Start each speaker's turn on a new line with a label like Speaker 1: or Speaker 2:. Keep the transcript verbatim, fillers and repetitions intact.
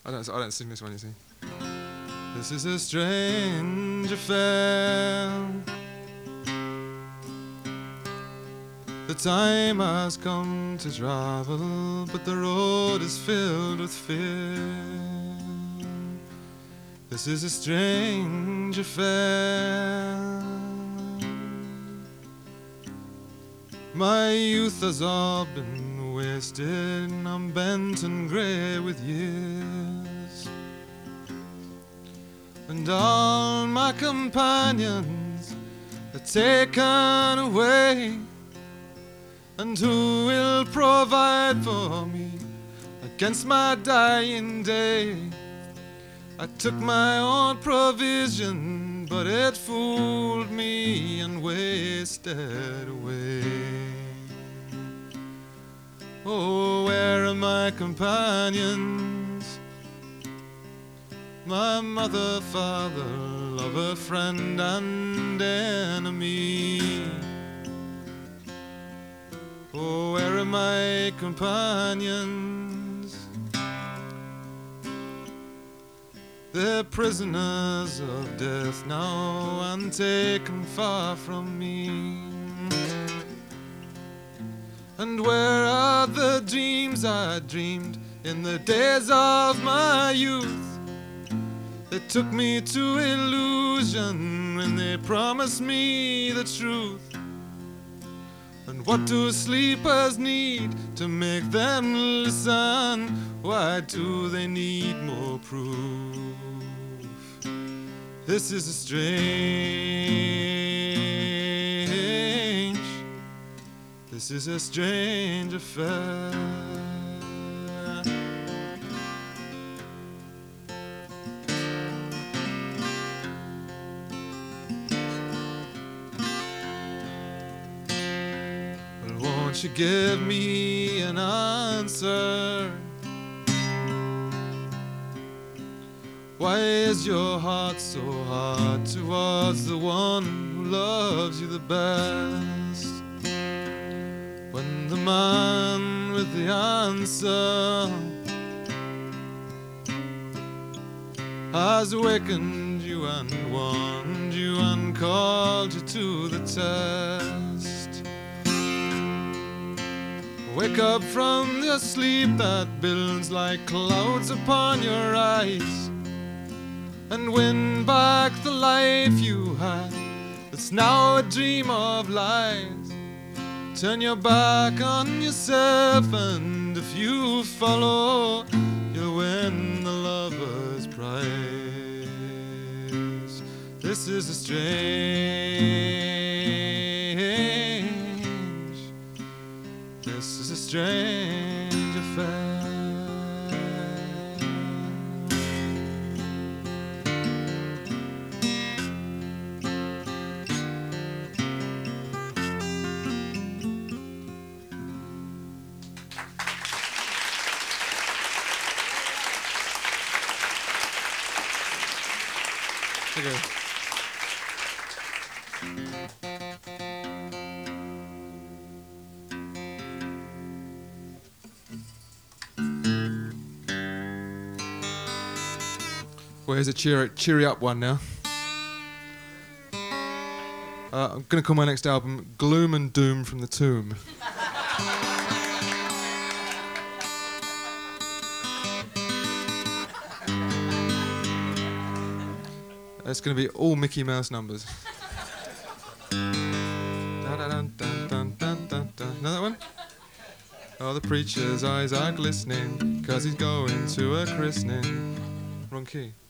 Speaker 1: I don't, I don't sing this one, you see. This is a strange affair. The time has come to travel, but the road is filled with fear. This is a strange affair. My youth has all been wasted, and I'm bent and grey with years. And all my companions are taken away. And who will provide for me against my dying day? I took my own provision, but it fooled me and wasted away. Oh, where are my companions? My mother, father, lover, friend, and enemy. Oh, where are my companions? They're prisoners of death now and taken far from me. And where are the dreams I dreamed in the days of my youth? They took me to illusion when they promised me the truth. And what do sleepers need to make them listen? Why do they need more proof? This is a strange, this is a strange affair. Won't you give me an answer? Why is your heart so hard towards the one who loves you the best? When the man with the answer has awakened you and warned you and called you to the test. Wake up from your sleep that builds like clouds upon your eyes, and win back the life you had that's now a dream of lies. Turn your back on yourself, and if you follow, you'll win the lover's prize. This is a strange, this is a strange affair. Okay. Well, here's a cheer, cheery up one now. Uh, I'm going to call my next album Gloom and Doom from the Tomb. It's going to be all Mickey Mouse numbers. Know that one? Oh, the preacher's eyes are glistening 'cause he's going to a christening. Wrong key.